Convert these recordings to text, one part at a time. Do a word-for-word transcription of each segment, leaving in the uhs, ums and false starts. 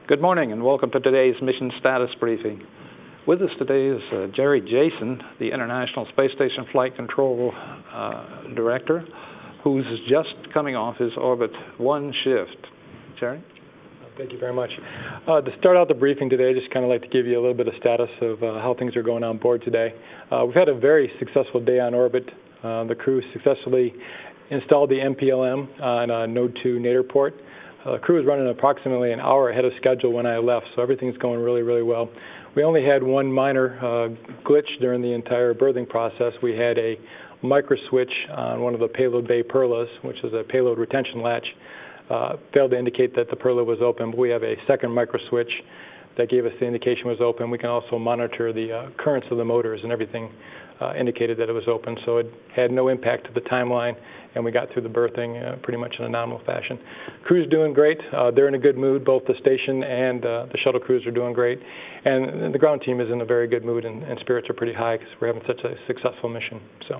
Good morning and welcome to today's mission status briefing. With us today is uh, Jerry Jason, the International Space Station Flight Control uh, Director, who's just coming off his Orbit one shift. Jerry? Thank you very much. Uh, to start out the briefing today, I just kind of like to give you a little bit of status of uh, how things are going on board today. Uh, we've had a very successful day on orbit. Uh, the crew successfully installed the M P L M on uh, Node two Nadir port. Uh, the crew is running approximately an hour ahead of schedule when I left, so everything's going really, really well. We only had one minor uh, glitch during the entire berthing process. We had a micro switch on one of the payload bay perlas, which is a payload retention latch. Uh, failed to indicate that the perla was open, but we have a second micro switch that gave us the indication was open. We can also monitor the uh, currents of the motors, and everything uh, indicated that it was open, so it had no impact to the timeline, and we got through the berthing uh, pretty much in a nominal fashion. Crew's doing great. Uh, they're in a good mood. Both the station and uh, the shuttle crews are doing great, and the ground team is in a very good mood, and, and spirits are pretty high because we're having such a successful mission. So.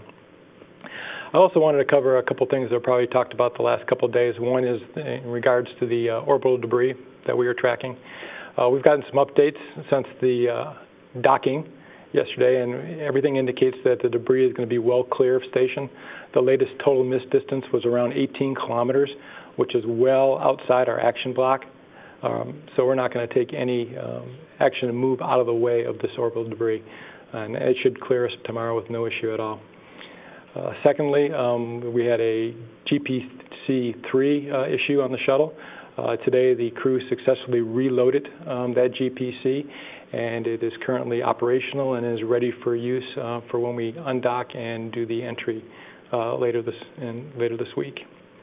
I also wanted to cover a couple things that I've probably talked about the last couple of days. One is in regards to the uh, orbital debris that we are tracking. Uh, we've gotten some updates since the uh, docking yesterday, and everything indicates that the debris is going to be well clear of station. The latest total missed distance was around eighteen kilometers, which is well outside our action block. Um, so we're not going to take any um, action to move out of the way of this orbital debris. And it should clear us tomorrow with no issue at all. Uh, secondly, um, we had a G P C three uh, issue on the shuttle. Uh, today, the crew successfully reloaded um, that G P C, and it is currently operational and is ready for use uh, for when we undock and do the entry uh, later this in, later this week.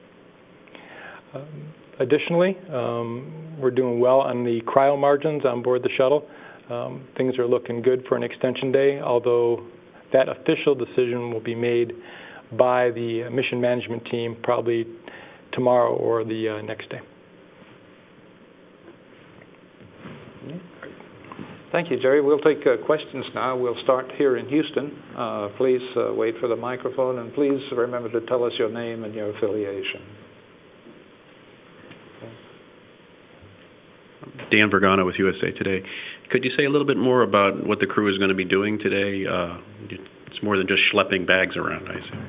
Um, additionally, um, we're doing well on the cryo margins on board the shuttle. Um, things are looking good for an extension day, although that official decision will be made by the mission management team probably tomorrow or the uh, next day. Thank you, Jerry. We'll take uh, questions now. We'll start here in Houston. Uh, please uh, wait for the microphone, and please remember to tell us your name and your affiliation. Dan Vergano with U S A Today. Could you say a little bit more about what the crew is going to be doing today? Uh, it's more than just schlepping bags around,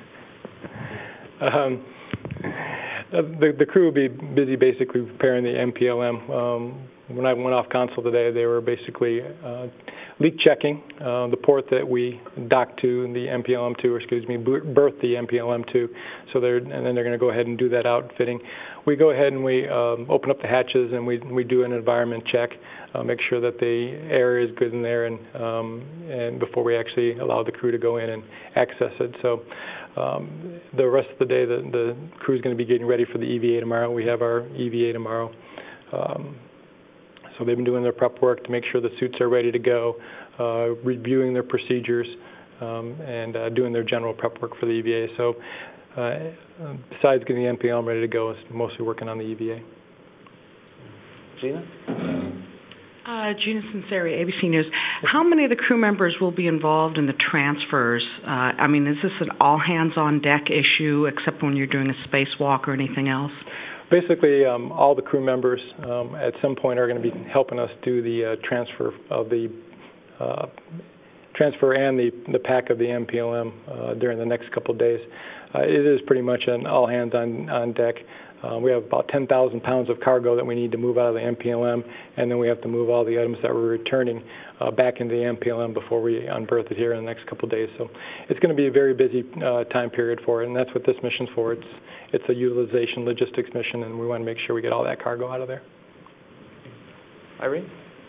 I assume. Um, the, the crew will be busy basically preparing the M P L M. Um, when I went off console today, they were basically uh, leak checking uh, the port that we docked to in the M P L M two, or excuse me, berthed the M P L M two. So they're, and then they're going to go ahead and do that outfitting. We go ahead and we um, open up the hatches and we we do an environment check, uh, make sure that the air is good in there, and um, and before we actually allow the crew to go in and access it. So um, the rest of the day, the the crew is going to be getting ready for the E V A tomorrow. We have our E V A tomorrow. Um, So they've been doing their prep work to make sure the suits are ready to go, uh, reviewing their procedures, um, and uh, doing their general prep work for the E V A. So uh, besides getting the M P L M ready to go, it's mostly working on the E V A. Gina? Uh, Gina Sinceri, A B C News. How many of the crew members will be involved in the transfers? Uh, I mean, is this an all-hands-on-deck issue, except when you're doing a spacewalk or anything else? Basically, um, all the crew members um, at some point are going to be helping us do the uh, transfer of the uh, transfer and the, the pack of the M P L M uh, during the next couple of days. Uh, it is pretty much an all hands on, on deck. Uh, we have about ten thousand pounds of cargo that we need to move out of the M P L M, and then we have to move all the items that we're returning uh, back into the M P L M before we unberth it here in the next couple of days. So it's going to be a very busy uh, time period for it, and that's what this mission's for. It's It's a utilization logistics mission, and we want to make sure we get all that cargo out of there. Irene?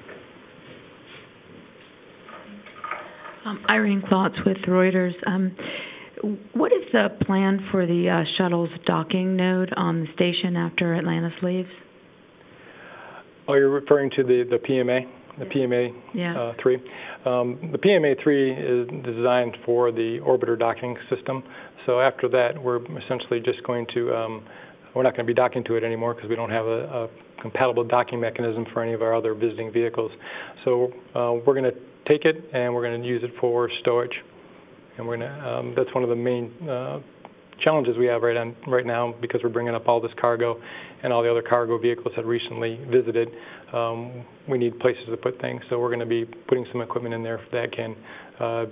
Um, Irene Klotz with Reuters. Um, what is the plan for the uh, shuttle's docking node on the station after Atlantis leaves? Oh, you're referring to the, the P M A, the P M A yeah. uh, three. Um, the P M A three is designed for the orbiter docking system. So after that, we're essentially just going to, um, we're not going to be docking to it anymore because we don't have a, a compatible docking mechanism for any of our other visiting vehicles. So uh, we're going to take it and we're going to use it for storage. And we're going to, um, that's one of the main uh, challenges we have right on right now, because we're bringing up all this cargo and all the other cargo vehicles had recently visited, um, we need places to put things. So we're going to be putting some equipment in there that can uh,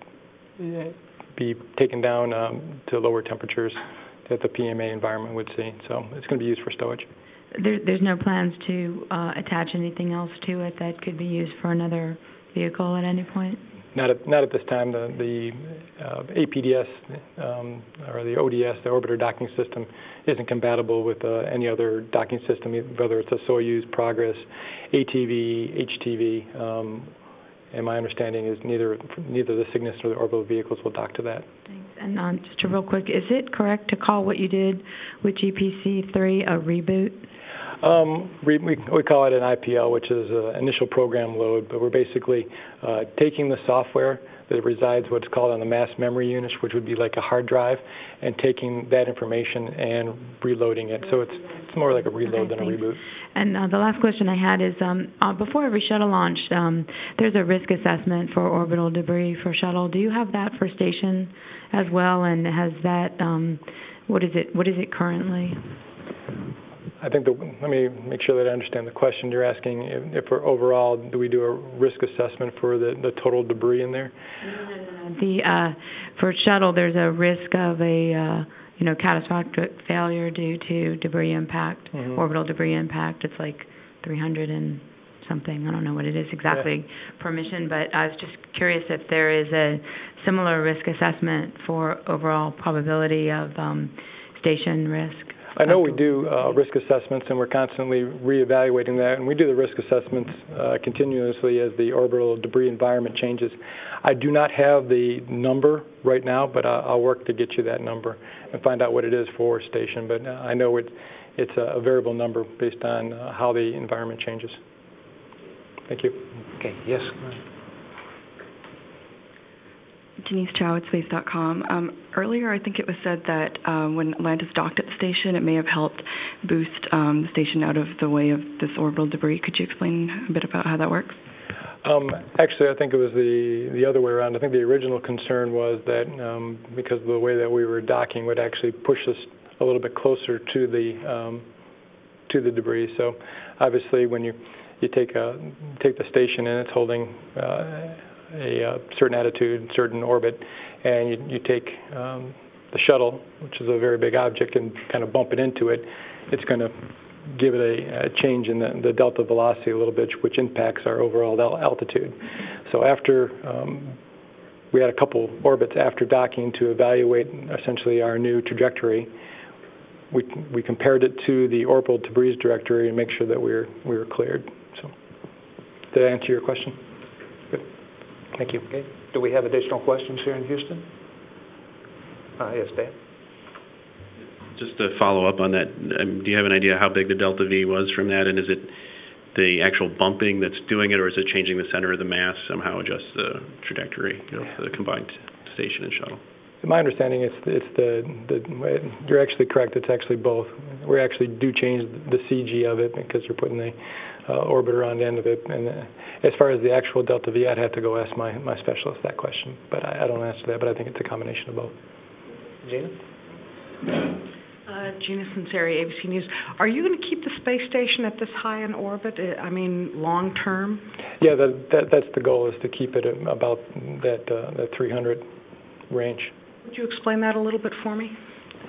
be taken down um, to lower temperatures that the P M A environment would see. So it's going to be used for stowage. There, there's no plans to uh, attach anything else to it that could be used for another vehicle at any point? Not at, not at this time. The, the uh, A P D S um, or the O D S, the Orbiter Docking System, isn't compatible with uh, any other docking system, whether it's a Soyuz, Progress, A T V, H T V. Um, and my understanding is neither neither the Cygnus nor the orbital vehicles will dock to that. Thanks. And um, just a real quick, is it correct to call what you did with G P C three a reboot? Um, we, we, we call it an I P L, which is an initial program load, but we're basically uh, taking the software that resides what's called on the mass memory unit, which would be like a hard drive, and taking that information and reloading it. So it's it's more like a reload okay, than thanks. a reboot. And uh, the last question I had is, um, uh, before every shuttle launch, um, there's a risk assessment for orbital debris for shuttle. Do you have that for station as well? And has that, um, what is it? What is it currently? I think the, let me make sure that I understand the question you're asking. If, if we're overall, do we do a risk assessment for the, the total debris in there? The uh, for shuttle, there's a risk of a uh, you know catastrophic failure due to debris impact, mm-hmm. orbital debris impact. It's like three hundred and something. I don't know what it is exactly yeah. per mission, but I was just curious if there is a similar risk assessment for overall probability of um, station risk. I know we do uh, risk assessments, and we're constantly reevaluating that, and we do the risk assessments uh, continuously as the orbital debris environment changes. I do not have the number right now, but uh, I'll work to get you that number and find out what it is for station. But uh, I know it, it's a, a variable number based on uh, how the environment changes. Thank you. Okay, yes. Denise Chow at space dot com. Um, earlier, I think it was said that um, when Atlantis docked at the station, it may have helped boost um, the station out of the way of this orbital debris. Could you explain a bit about how that works? Um, actually, I think it was the, the other way around. I think the original concern was that um, because of the way that we were docking would actually push us a little bit closer to the um, to the debris. So obviously, when you you take a take the station and it's holding uh, a uh, certain attitude, certain orbit, and you, you take um, the shuttle, which is a very big object, and kind of bump it into it, it's going to give it a, a change in the, the delta velocity a little bit, which impacts our overall altitude. So after um, we had a couple orbits after docking to evaluate essentially our new trajectory, we we compared it to the orbital debris trajectory and make sure that we were we were cleared. So did I answer your question? Good. Thank you. Okay. Do we have additional questions here in Houston? Uh, yes, Dan. Just to follow up on that, um, do you have an idea how big the delta V was from that, and is it the actual bumping that's doing it, or is it changing the center of the mass somehow adjusts the trajectory of the combined station and shuttle? My understanding is it's the, the you're actually correct. It's actually both. We actually do change the C G of it because you're putting the uh, orbiter on the end of it. And uh, as far as the actual delta V, I'd have to go ask my, my specialist that question. But I, I don't answer that. But I think it's a combination of both. Gina? Uh, Gina Sinceri, A B C News. Are you going to keep the space station at this high in orbit? Uh, I mean, long term? Yeah, that, that that's the goal, is to keep it at about that uh, that three hundred range. Would you explain that a little bit for me?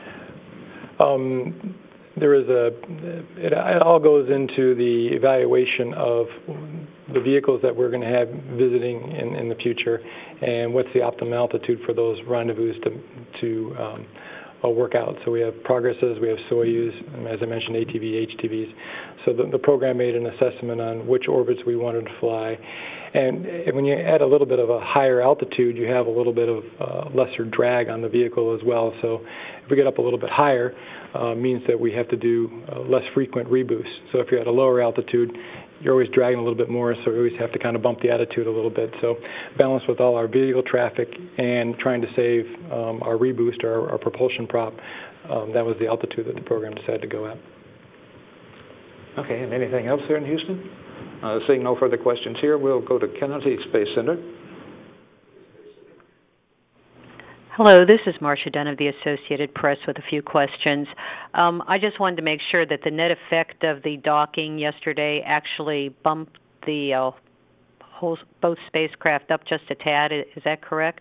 Um, there is a, it, it all goes into the evaluation of the vehicles that we're going to have visiting in, in the future, and what's the optimal altitude for those rendezvous to, to um, uh, work out. So we have Progresses, we have Soyuz, and as I mentioned, A T V, H T Vs. So the, the program made an assessment on which orbits we wanted to fly. And when you add a little bit of a higher altitude, you have a little bit of uh, lesser drag on the vehicle as well. So if we get up a little bit higher, uh, means that we have to do uh, less frequent reboosts. So if you're at a lower altitude, you're always dragging a little bit more, so we always have to kind of bump the attitude a little bit. So balance with all our vehicle traffic and trying to save um, our reboost, or our propulsion prop, um, that was the altitude that the program decided to go at. Okay, and anything else here in Houston? Uh, seeing no further questions here, we'll go to Kennedy Space Center. Hello, this is Marcia Dunn of the Associated Press with a few questions. Um, I just wanted to make sure that the net effect of the docking yesterday actually bumped the uh, whole, both spacecraft up just a tad. Is that correct?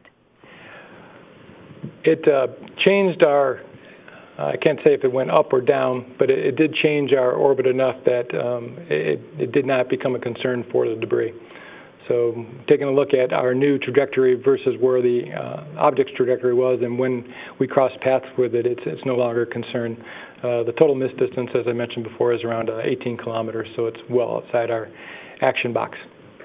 It uh, changed our, uh, I can't say if it went up or down, but it, it did change our orbit enough that um, it, it did not become a concern for the debris. So taking a look at our new trajectory versus where the uh, object's trajectory was and when we crossed paths with it, it's, it's no longer a concern. Uh, the total missed distance, as I mentioned before, is around uh, eighteen kilometers, so it's well outside our action box.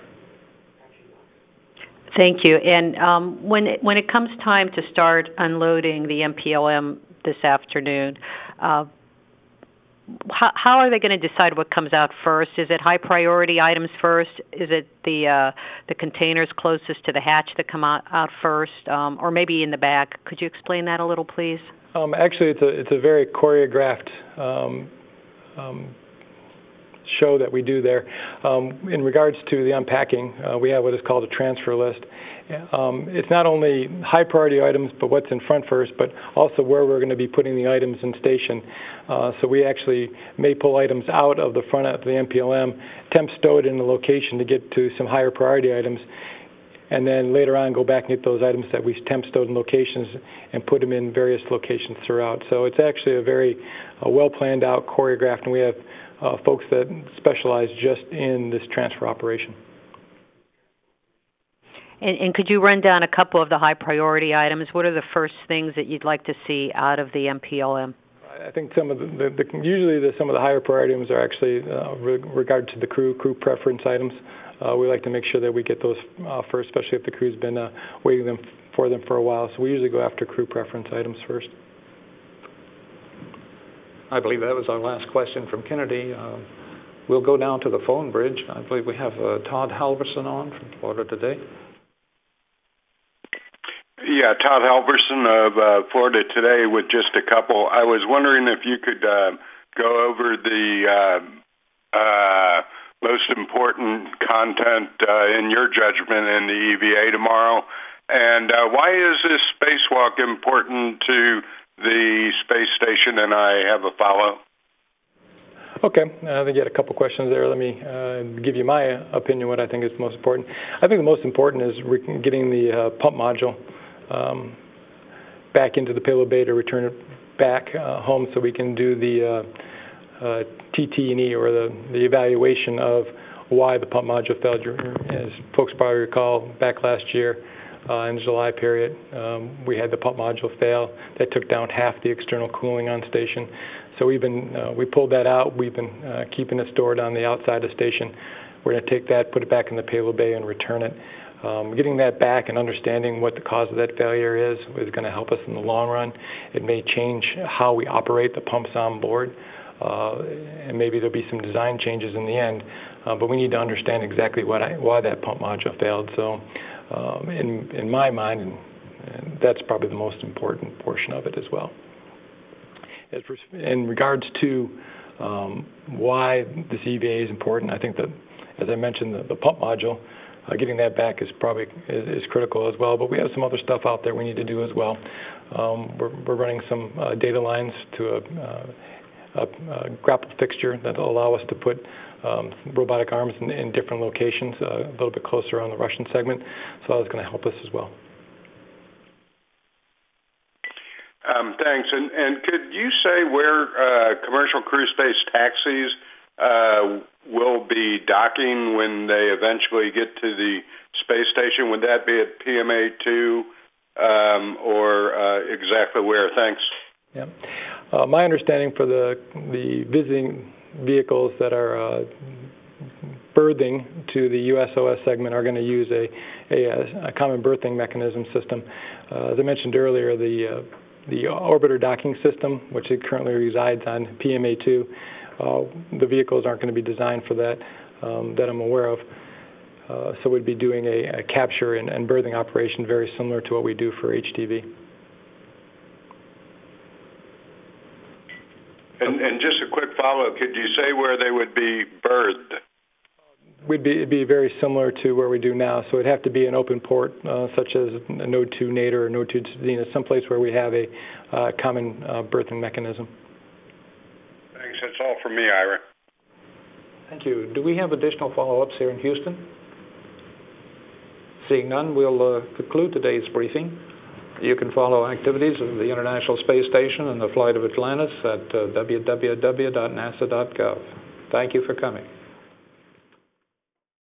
Thank you. And um, when it, when it comes time to start unloading the M P L M this afternoon, uh, how, how are they going to decide what comes out first? Is it high priority items first? Is it the uh, the containers closest to the hatch that come out, out first, um, or maybe in the back? Could you explain that a little, please? Um, actually, it's a it's a very choreographed um, um, show that we do there. Um, in regards to the unpacking, uh, we have what is called a transfer list. Um, it's not only high priority items, but what's in front first, but also where we're going to be putting the items in station. Uh, so we actually may pull items out of the front of the M P L M, temp stow it in the location to get to some higher priority items, and then later on go back and get those items that we temp stowed in locations and put them in various locations throughout. So it's actually a very uh, well planned out, choreographed, and we have uh, folks that specialize just in this transfer operation. And, and could you run down a couple of the high priority items? What are the first things that you'd like to see out of the M P L M? I think some of the, the, the usually the, some of the higher priority items are actually uh, re regard to the crew, crew preference items. Uh, we like to make sure that we get those uh, first, especially if the crew's been uh, waiting them for them for a while. So we usually go after crew preference items first. I believe that was our last question from Kennedy. Uh, we'll go down to the phone bridge. I believe we have uh, Todd Halverson on from Florida Today. Yeah, Todd Halverson of uh, Florida Today with just a couple. I was wondering if you could uh, go over the uh, uh, most important content uh, in your judgment in the E V A tomorrow, and uh, why is this spacewalk important to the space station? And I have a follow. Okay, I think you had a couple questions there. Let me uh, give you my opinion, what I think is most important. I think the most important is re getting the uh, pump module Um, back into the payload bay to return it back uh, home so we can do the uh, uh, T T and E, or the, the evaluation of why the pump module failed. As folks probably recall, back last year uh, in the July period, um, we had the pump module fail. That took down half the external cooling on station. So we've been, uh, we pulled that out. We've been uh, keeping it stored on the outside of the station. We're going to take that, put it back in the payload bay, and return it. Um, getting that back and understanding what the cause of that failure is is going to help us in the long run. It may change how we operate the pumps on board, uh, and maybe there'll be some design changes in the end, uh, but we need to understand exactly what I, why that pump module failed. So um, in, in my mind, and, and that's probably the most important portion of it as well. As for, in regards to um, why this E V A is important, I think that, as I mentioned, the, the pump module, Uh, getting that back is probably is, is critical as well, but we have some other stuff out there we need to do as well. Um, we're, we're running some uh, data lines to a, uh, a, a grapple fixture that will allow us to put um, robotic arms in, in different locations, uh, a little bit closer on the Russian segment, so that's going to help us as well. Um, thanks. And, and could you say where uh, commercial crew space taxis uh, will be docking when they eventually get to the space station? Would that be at P M A two um, or uh, exactly where? Thanks. Yeah. Uh, my understanding for the the visiting vehicles that are uh, berthing to the U S O S segment are going to use a, a, a common berthing mechanism system. Uh, as I mentioned earlier, the uh, the orbiter docking system, which it currently resides on P M A two, uh, the vehicles aren't going to be designed for that, um, that I'm aware of. Uh, so we'd be doing a, a capture and, and berthing operation very similar to what we do for H T V. And, and just a quick follow-up, could you say where they would be berthed? we'd be, it'd be very similar to where we do now. So it'd have to be an open port, uh, such as a Node two Nadir or Node two Xena, someplace where we have a uh, common uh, berthing mechanism. Thanks. That's all for me, Ira. Thank you. Do we have additional follow-ups here in Houston? Seeing none, we'll uh, conclude today's briefing. You can follow activities of the International Space Station and the flight of Atlantis at uh, w w w dot nasa dot gov. Thank you for coming.